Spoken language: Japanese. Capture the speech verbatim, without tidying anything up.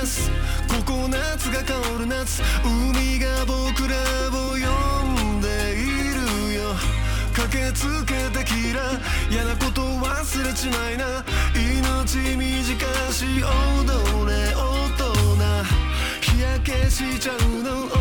す。ココナッツが香る夏、海が僕らを呼んでいるよ。駆けつけてキラ、嫌なこと忘れちまいな。命短し踊れ大人、日焼けしちゃうの